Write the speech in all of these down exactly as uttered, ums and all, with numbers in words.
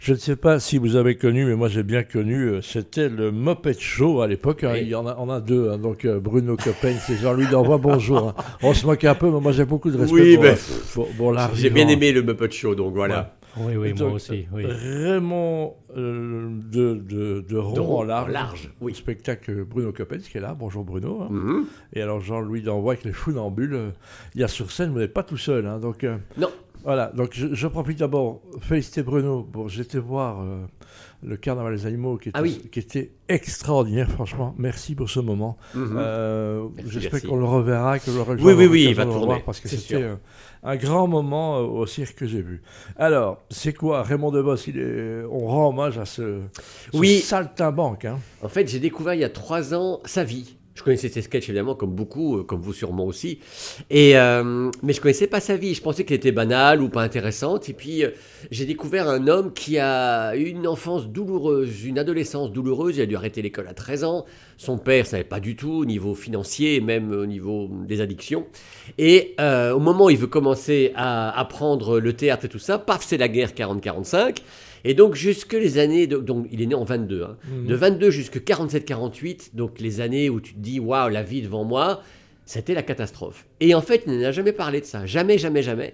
Je ne sais pas si vous avez connu, mais moi j'ai bien connu, euh, c'était le Muppet Show à l'époque. Hein, Oui. il y en a, on a deux, hein, donc euh, Bruno Coppens et Jean-Louis D'Anvois, bonjour. Hein. On se moque un peu, mais moi j'ai beaucoup de respect Oui, pour, ben, euh, pour, pour l'art J'ai bien vivant. aimé le Muppet Show, donc voilà. Oui, oui, moi Donc, aussi. Oui. Raymond euh, de, de, de Rond De Rond en large, en large, oui. au spectacle Bruno Coppens qui est là. Bonjour Bruno. Hein. Mhm. Et alors Jean-Louis D'Anvois avec les Funambules. euh, Il y a sur scène, vous n'êtes pas tout seul. Hein, donc, euh, Non. Voilà, donc je, je profite d'abord, féliciter Bruno. Bon, j'étais voir euh, le Carnaval des animaux qui était, Ah oui. qui était extraordinaire, franchement. Merci pour ce moment. Mhm. Euh, Merci, J'espère merci. qu'on le reverra, que j'aurai le Oui, oui, l'occasion oui, il de va le tourner, revoir parce que c'est c'était sûr. euh, un grand moment euh, au cirque que j'ai vu. Alors, c'est quoi Raymond Devos, il est, on rend hommage à ce, ce Oui. saltimbanque. Hein. En fait, j'ai découvert il y a trois ans sa vie. Je connaissais ses sketchs évidemment, comme beaucoup, euh, comme vous sûrement aussi. Et, euh, mais je connaissais pas sa vie. Je pensais qu'elle était banale ou pas intéressante. Et puis, euh, j'ai découvert un homme qui a eu une enfance douloureuse, une adolescence douloureuse. Il a dû arrêter l'école à treize ans. Son père savait pas du tout au niveau financier, même au niveau des addictions. Et euh, au moment où il veut commencer à apprendre le théâtre et tout ça, paf, c'est la guerre quarante quarante-cinq. Et donc, jusque les années. De, donc, il est né en vingt-deux. Hein. Mhm. De vingt-deux jusque quarante-sept quarante-huit, donc les années où tu te dis, waouh, la vie devant moi, c'était la catastrophe. Et en fait, il n'a jamais parlé de ça. Jamais, jamais, jamais.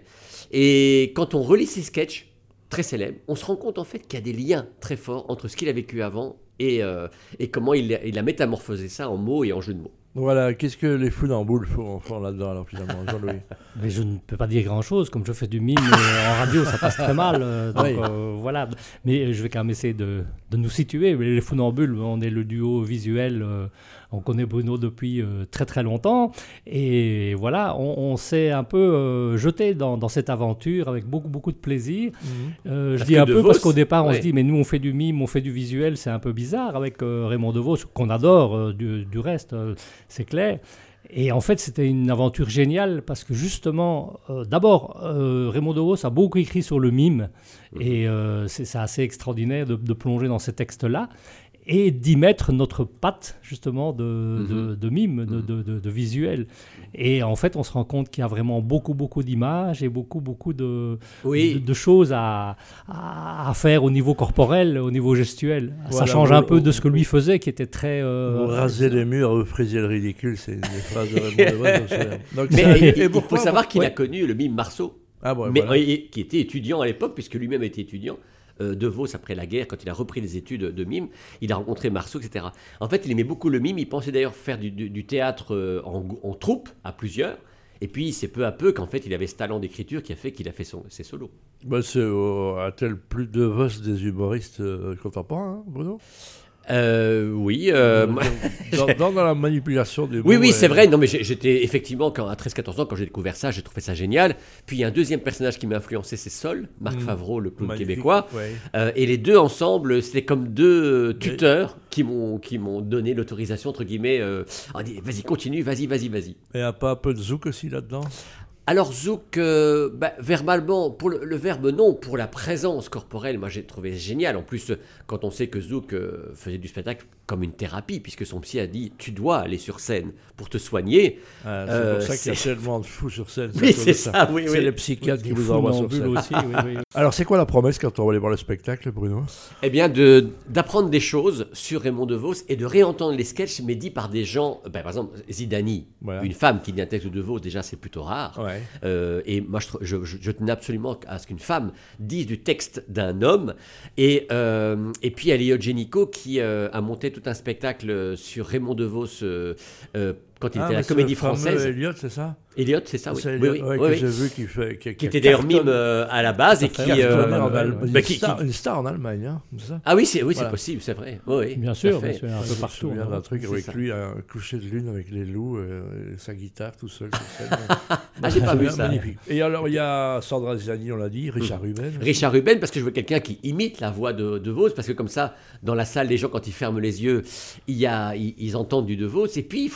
Et quand on relit ses sketchs, très célèbres, on se rend compte en fait qu'il y a des liens très forts entre ce qu'il a vécu avant et, euh, et comment il a, il a métamorphosé ça en mots et en jeux de mots. Voilà, qu'est-ce que les Funambules font, font là-dedans, alors finalement, Jean-Louis? Mais je ne peux pas dire grand-chose. Comme je fais du mime euh, en radio, ça passe très mal. euh, donc Oui. euh, voilà. Mais je vais quand même essayer de, de nous situer. Les Funambules, on est le duo visuel. euh, on connaît Bruno depuis euh, très très longtemps. Et voilà, on, on s'est un peu euh, jeté dans, dans cette aventure avec beaucoup beaucoup de plaisir. Euh, je Parce dis que un De peu Vos, parce qu'au départ, on ouais. se dit, mais nous, on fait du mime, on fait du visuel, c'est un peu bizarre avec euh, Raymond Devos, qu'on adore euh, du, du reste, euh, c'est clair. Et en fait, c'était une aventure géniale parce que justement, euh, d'abord, euh, Raymond Devos a beaucoup écrit sur le mime et euh, c'est, c'est assez extraordinaire de, de plonger dans ces textes-là et d'y mettre notre patte justement de, Mhm. de, de mime, de, de, de, de visuel. Et en fait, on se rend compte qu'il y a vraiment beaucoup, beaucoup d'images et beaucoup, beaucoup de, Oui. de, de choses à, à, à faire au niveau corporel, au niveau gestuel. Voilà, Ça change vous- un peu de vous- ce que lui faisait, qui était très... euh, Vous rasez les murs, vous frisiez le ridicule, c'est une des phrases de Raymond Devos. je me souviens. Donc, Mais ça- il, et il faut pourquoi- savoir qu'il ouais. a connu le mime Marceau, Ah bon, mais, voilà. et- qui était étudiant à l'époque, puisque lui-même était étudiant. Euh, De Vos, après la guerre, quand il a repris les études de mime, il a rencontré Marceau, et cetera. En fait, il aimait beaucoup le mime. Il pensait d'ailleurs faire du, du- du théâtre euh, en, en troupe, à plusieurs. Et puis, c'est peu à peu qu'en fait, il avait ce talent d'écriture qui a fait qu'il a fait son, ses solos. Bah, c'est euh, a-t-elle plus de vos des humoristes euh, contemporains, hein, Bruno? Euh, oui. euh, moi- dans, dans, dans la manipulation des Oui, mots, oui, euh, c'est vrai. Non, mais j'ai- j'étais effectivement, quand, à treize quatorze ans, quand j'ai découvert ça, j'ai trouvé ça génial. Puis il y a un deuxième personnage qui m'a influencé, c'est Sol, Marc Mm. Favreau, le clown magnifique, québécois. ouais. Euh, et les deux ensemble, c'était comme deux euh, tuteurs qui m'ont qui m'ont donné l'autorisation, entre guillemets. Euh, on dit, vas-y, continue, vas-y, vas-y, vas-y. Et un pas un peu de zouk aussi là-dedans? Alors Zouk, euh, bah, verbalement, pour le, le verbe non, pour la présence corporelle, moi j'ai trouvé génial. En plus, euh, quand on sait que Zouk euh, faisait du spectacle comme une thérapie, puisque son psy a dit, tu dois aller sur scène pour te soigner. Ah, c'est Euh, pour ça qu'il y a c'est- tellement de fous sur scène. Oui, à cause c'est de ça, oui, C'est oui. les psychiatres qui des vous envoient sur funambules scène. aussi, oui, oui. Alors, c'est quoi la promesse quand on va aller voir le spectacle, Bruno? Eh bien, de- d'apprendre des choses sur Raymond DeVos et de réentendre les sketchs, mais dits par des gens, ben, par exemple, Zidani, Voilà. une femme qui dit un texte de DeVos, déjà c'est plutôt rare. Ouais. Euh, et moi, je, trou- je, je- je tenais absolument à ce qu'une femme dise du texte d'un homme. Et, euh, et puis, il y a Elliot Génico qui euh, a monté tout un spectacle sur Raymond DeVos euh, euh, quand il Ah, était à mais la c'est Comédie le fameux française. Elliot, c'est ça? Elliot, c'est ça, oui. C'est Oui, Elliot, oui, ouais, oui, que oui. j'ai vu qui fait. Qui, Qui était d'ailleurs mime euh, à la base et qui. Cartonné euh, en Allemagne. bah, Une qui- star- qui- une star en Allemagne, hein, c'est ça? Ah oui, c'est oui, c'est Voilà. possible, c'est vrai. Oui, oui, Bien tout sûr, à fait. bien sûr, un Je peu me partout. souviens hein. d'un truc C'est avec ça. lui, un coucher de lune avec les loups euh, et sa guitare tout seul sur scène. Ah, j'ai pas vu Magnifique. ça. Magnifique. Et alors, il y a Sandra Zani, on l'a dit, Richard Ruben. Richard Ruben, parce que je veux quelqu'un qui imite la voix de, de Vos, parce que comme ça, dans la salle, les gens, quand ils ferment les yeux, il y a, ils, ils entendent du De Vos. Et puis, il faut savoir que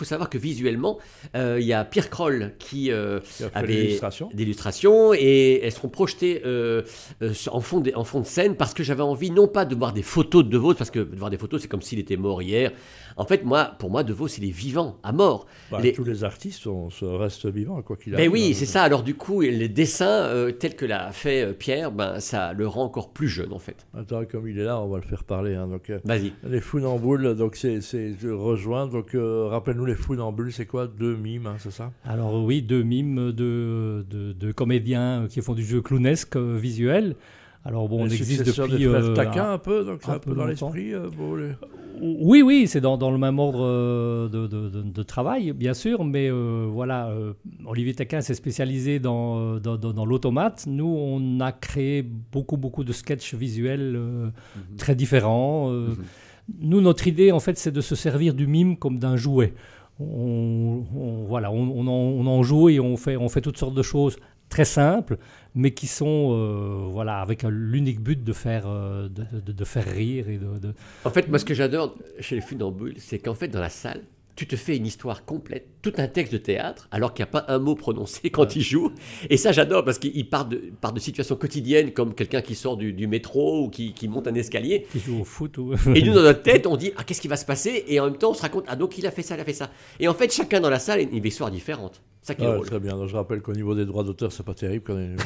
visuellement, euh, il y a Pierre Kroll qui, euh, Qui a fait avait l'illustration. d'illustrations et elles seront projetées euh, euh, en, fond de, en fond de scène parce que j'avais envie non pas de voir des photos de De Vos, parce que de voir des photos c'est comme s'il était mort hier. En fait, moi, pour moi, De Vos il est vivant, à mort. Bah, Les- Tous les artistes sont, se restent vivants, quoi qu'il Ben arrive. oui, hein. c'est ça. Alors du coup, les dessins euh, tels que l'a fait euh, Pierre, ben ça le rend encore plus jeune en fait. Attends, comme il est là, on va le faire parler. hein. Donc, euh, Vas-y. les Funambules, donc c'est, c'est, je rejoins. Donc, euh, rappelle-nous les Funambules, c'est quoi? Deux mimes, hein, c'est ça? Alors oui, deux mimes de, de, de comédiens qui font du jeu clownesque euh, visuel. Alors bon, on Les existe successeurs depuis... des frères euh, Taquin, un peu, donc c'est un un, peu peu dans longtemps. l'esprit. euh, bon, les- Oui, oui, c'est dans, dans le même ordre euh, de, de- de- de travail, bien sûr, mais euh, voilà, euh, Olivier Taquin s'est spécialisé dans, euh, dans, dans- dans l'automate. Nous, on a créé beaucoup, beaucoup de sketchs visuels euh, très différents. euh. Nous, notre idée, en fait, c'est de se servir du mime comme d'un jouet. On, on- voilà, on, on en, on en joue et on fait, on fait toutes sortes de choses très simples, mais qui sont, euh, voilà, avec un- l'unique but de faire, euh, de, de- de faire rire et de- de, En fait, moi, ce que j'adore chez les Funambules, c'est qu'en fait, dans la salle, tu te fais une histoire complète, tout un texte de théâtre, alors qu'il n'y a pas un mot prononcé quand il joue. Et ça, j'adore, parce qu'il part de, part de situations quotidiennes, comme quelqu'un qui sort du, du métro ou qui, qui monte un escalier. qui joue au foot. Ou... Et nous, dans notre tête, on dit, ah, qu'est-ce qui va se passer? Et en même temps, on se raconte, ah, donc il a fait ça, il a fait ça. Et en fait, chacun dans la salle a une histoire différente. C'est ça qui est Ouais, drôle. très bien. Donc, je rappelle qu'au niveau des droits d'auteur, c'est pas terrible. Quand on est...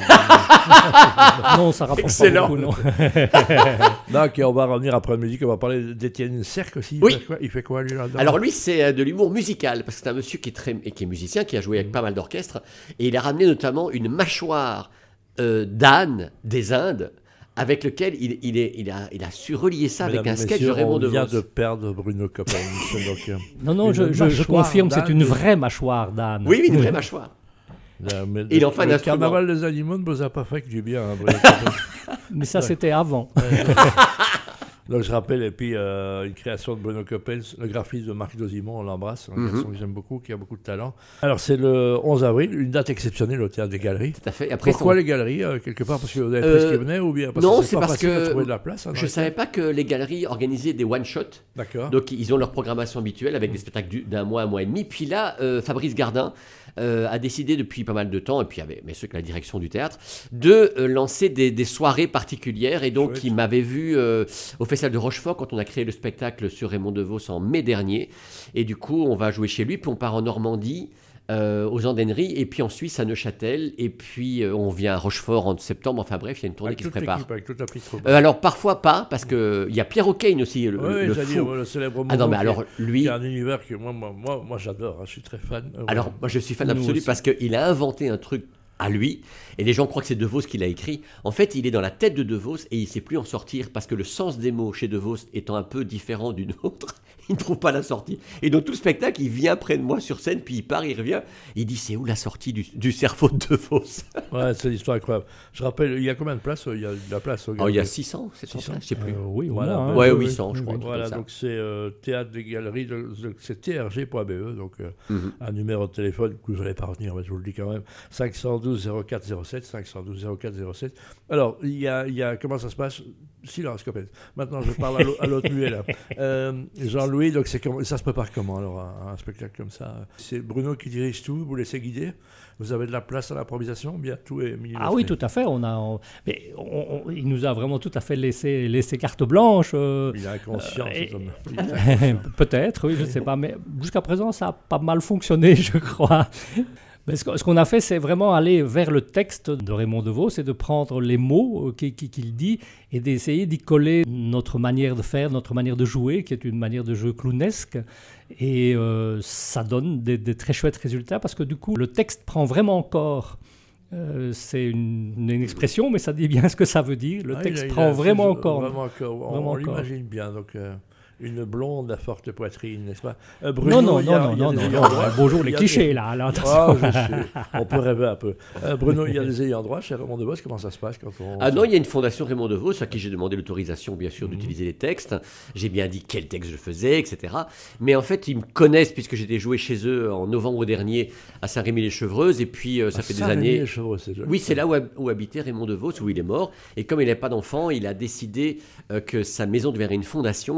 non, ça rapporte Excellent. pas beaucoup, non. non, ok, on va revenir après la musique. On va parler d'Étienne Cerc aussi. Il Oui. fait quoi, il fait quoi lui là-dedans? Alors lui, c'est euh, de l'humour musical, parce que c'est un monsieur qui est, très, et qui est musicien, qui a joué avec pas mal d'orchestres, et il a ramené notamment une mâchoire euh, d'âne des Indes, avec lequel il, il, est, il, a, il a su relier ça avec Mesdames, un sketch messieurs, de Raymond on vient DeVos. de perdre Bruno Coppel. donc, euh, Non, non, Une je, je- je mâchoire confirme, c'est d'âne une de- vraie mâchoire d'âne. Oui, oui, une vraie mâchoire. là, mais Il en fait un le instrument. carnaval des animaux ne vous a pas fait que du bien. hein, Bruno Coppel. Mais ça, c'était avant. Donc je rappelle, et puis euh, une création de Bruno Coppel, le graphiste de Marc Dosimon, on l'embrasse, un Mhm. garçon que j'aime beaucoup, qui a beaucoup de talent. Alors c'est le onze avril, une date exceptionnelle au Théâtre des Galeries. Tout à fait. Après, Pourquoi son- les galeries, euh, quelque part? Parce que vous avez pris Euh, ce qui venait ou bien parce non, que c'est pas parce facile de que trouver de la place hein, dans je les ne savais pas que les galeries organisaient des one-shots. D'accord. Donc, ils ont leur programmation habituelle avec des spectacles du- d'un mois, un mois et demi. Puis là, euh, Fabrice Gardin euh, a décidé depuis pas mal de temps, et puis avec mais ceux que la direction du théâtre, de euh, lancer des, des soirées particulières. Et donc, Chouette. il m'avait vu euh, au Festival de Rochefort quand on a créé le spectacle sur Raymond DeVos en mai dernier. Et du coup, on va jouer chez lui, puis on part en Normandie. euh, aux Andenneries, et puis en Suisse à Neuchâtel, et puis euh, on vient à Rochefort en septembre. Enfin bref, il y a une tournée Avec qui se toute prépare. l'équipe, avec toute la petite troupe. Euh, alors parfois pas, parce que il y a Pierre O'Kane aussi, le, Oui, le j'allais fou. dire, le célèbre Ah non, Momo mais qui alors est- lui, qui est un univers que moi, moi, moi, moi j'adore, hein, je suis très fan. Euh, alors voilà. moi je suis fan Nous absolu aussi. parce qu'il a inventé un truc à lui, et les gens croient que c'est De Vos qui l'a écrit. En fait, il est dans la tête de De Vos et il ne sait plus en sortir parce que le sens des mots chez De Vos étant un peu différent du nôtre, il ne trouve pas la sortie. Et donc tout le spectacle, il vient près de moi sur scène, puis il part, il revient, il dit c'est où la sortie du, du cerveau de De Vos? Ouais, c'est l'histoire incroyable. Je rappelle, il y a combien de places? Il y a de la place au Oh, il y a Galeries. six cents, sept cents, six cents. je sais plus. Euh, oui, Voilà, voilà. ben, ouais, oui, huit cents, je crois. un truc Voilà, comme ça. donc c'est euh, Théâtre des Galeries, de- de- c'est T R G point B E, donc euh, Mhm. un numéro de téléphone que vous n'allez pas retenir, mais je vous le dis quand même, cinq un deux zéro quatre zéro sept, cinq un deux zéro quatre zéro sept. Alors, il y a, il y a, comment ça se passe? Silence, Coppel. Maintenant, je parle à l'au- à l'autre muet, là. Euh, Jean-Louis, donc c'est comment- ça se prépare comment, alors, un, un spectacle comme ça? C'est Bruno qui dirige tout, vous laissez guider? Vous avez de la place à l'improvisation? Bien, tout est millimétré. Ah oui, tout à fait. On a, on- mais on- on- il nous a vraiment tout à fait laissé, laissé carte blanche. euh, Il a conscience, Euh, cet et- homme. Il a- Peut-être, oui, je ne sais pas. Mais jusqu'à présent, ça a pas mal fonctionné, je crois. Mais ce que- ce qu'on a fait, c'est vraiment aller vers le texte de Raymond DeVos, c'est de prendre les mots euh, qui- qui- qu'il dit et d'essayer d'y coller notre manière de faire, notre manière de jouer, qui est une manière de jeu clownesque. Et euh, ça donne des, des très chouettes résultats parce que du coup, le texte prend vraiment corps. Euh, c'est une, une expression, mais ça dit bien ce que ça veut dire. Le Ah, texte il a- il prend a- vraiment c'est- corps. Vraiment corps. On, Vraiment on corps. l'imagine bien. Donc, euh, une blonde à forte poitrine, n'est-ce pas? Euh, Bruno, Non, non, il y a- non, il y a non, des non, ayants non, droit. bonjour Il les y a clichés des- là, là, Ah, attention. je sais. On peut rêver un peu. Euh, Bruno, il y a des ayants droit chez Raymond DeVos. Comment ça se passe quand on... Ah non, il y a une fondation Raymond DeVos à qui j'ai demandé l'autorisation, bien Mhm. sûr, d'utiliser les textes. J'ai bien dit quel texte je faisais, et cetera. Mais en fait, ils me connaissent puisque j'étais joué chez eux en novembre dernier à Saint-Rémy-les-Chevreuses. Et puis, euh, ça Ah, fait des Saint-Rémy, années. les Chevreaux, c'est joli. Oui, c'est là où, hab- où habitait Raymond DeVos, où il est mort. Et comme il n'avait pas d'enfant, il a décidé euh, que sa maison deviendrait une fondation et un musée.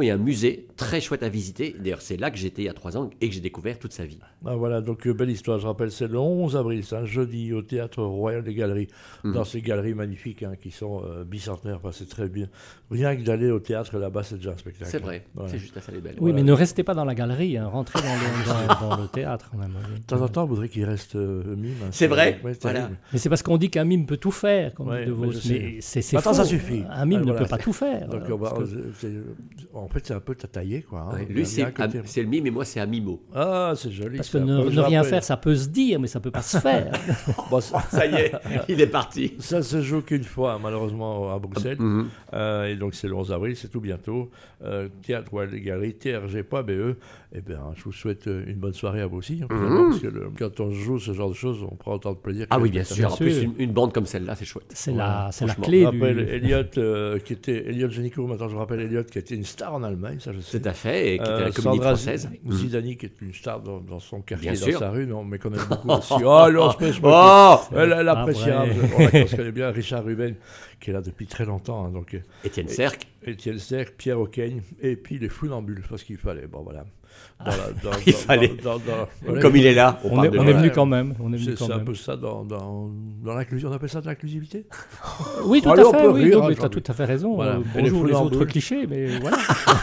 musée très chouette à visiter. D'ailleurs, c'est là que j'étais il y a trois ans et que j'ai découvert toute sa vie. Ah, voilà, donc euh, belle histoire, je rappelle, c'est le onze avril, c'est un jeudi au Théâtre Royal des Galeries, Mhm. dans ces galeries magnifiques hein, qui sont euh, bicentenaires, enfin, c'est très bien. Rien que d'aller au théâtre là-bas, c'est déjà un spectacle. C'est vrai, Voilà. c'est juste à ça les belles. Oui, Voilà. mais ne restez pas dans la galerie, hein, rentrez dans le, dans, dans le théâtre. Même, oui. De temps en temps, on voudrait qu'il reste euh, mime. hein, C'est vrai, ouais, voilà. terrible. Mais c'est parce qu'on dit qu'un mime peut tout faire, comme Ouais, dit De mais Vos. je sais. Mais c'est c'est Maintenant, faux. ça suffit. Un mime Ah, ne voilà. peut pas tout faire. Donc, euh, on va- parce que- c'est- en fait, c'est un peu tataillé, quoi. hein. Ouais, Il y lui, a c'est un côté- c'est le mime et moi, c'est Amimo. Ah, c'est joli. Parce que ça. ne, Moi, ne je rien rappelle- faire, ça peut se dire, mais ça peut pas se faire. Bon, ça, Ça y est, il est parti. ça se joue qu'une fois, malheureusement, à Bruxelles. Mhm. Euh, et donc, c'est le onze avril, c'est tout bientôt. Euh, Théâtre Royal des Galeries, T R G point B E. Eh bien, je vous souhaite euh, une bonne soirée à vous aussi. hein, finalement, Mhm. Parce que le- quand on joue ce genre de choses, on prend autant de plaisir. que Ah le oui, bien spectateur. sûr. En Bien plus, sûr. une, une bande comme celle-là, c'est chouette. C'est Voilà, la, c'est la franchement. clé Je du. rappelle Elliot, euh, qui était Elliot Génicourt, maintenant je me rappelle Elliot, qui était une star en Allemagne, ça je sais. Tout à fait, et qui était Euh, la comédie Sandra française. Mhm. Zidani, qui est une star dans, dans son quartier, Bien dans sûr. sa rue, non, mais qu'on aime beaucoup aussi. Oh, non, je peux se moquer. Oh Elle est Ah, l'appréciable, vrai. on la connaît bien, Richard Ruben, qui est là depuis très longtemps. hein, donc, euh, Étienne Cerc. Étienne Serre, Pierre Auqueigne, et puis les Funambules, parce qu'il fallait. Bon, voilà. Dans la- dans- Il dans- fallait. dans- dans- voilà, Comme il est là, on, On, parle est, de on lui. est venu Ouais. quand même. On est venu C'est quand c'est un même. peu ça dans, dans, dans l'inclusion. On appelle ça de l'inclusivité. Oui, tout Allez, à on fait. peut Oui, rire, non, hein, mais tu as Jean-Luc. tout à fait raison. Voilà. Euh, Et les bonjour les autres funambules. clichés, mais voilà.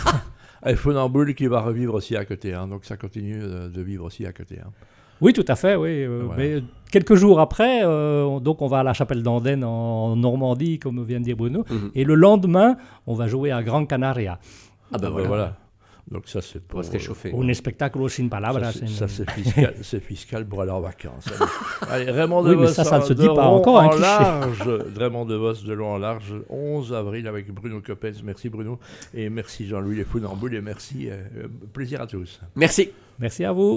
Et Funambule qui va revivre aussi à côté. hein, donc ça continue de, de vivre aussi à côté. hein. Oui, tout à fait, oui. euh, Voilà. Mais quelques jours après, euh, on- donc on va à la chapelle d'Andenne en Normandie, comme vient de dire Bruno. Mhm. Et le lendemain, on va jouer à Gran Canaria. Ah ben Ah, voilà. voilà. Donc ça c'est On pour. va se réchauffer. Un spectacle sin palabras. Ça, c'est- ça, c'est fiscal, c'est fiscal pour aller en vacances. Allez, Raymond Oui, mais DeVos, ça, ça ne se de dit pas long encore, un en cliché. large. Raymond DeVos de long en large, onze avril avec Bruno Coppens. Merci Bruno. Et merci Jean-Louis Les Funambules. Et merci. euh, plaisir à tous. Merci. Merci à vous.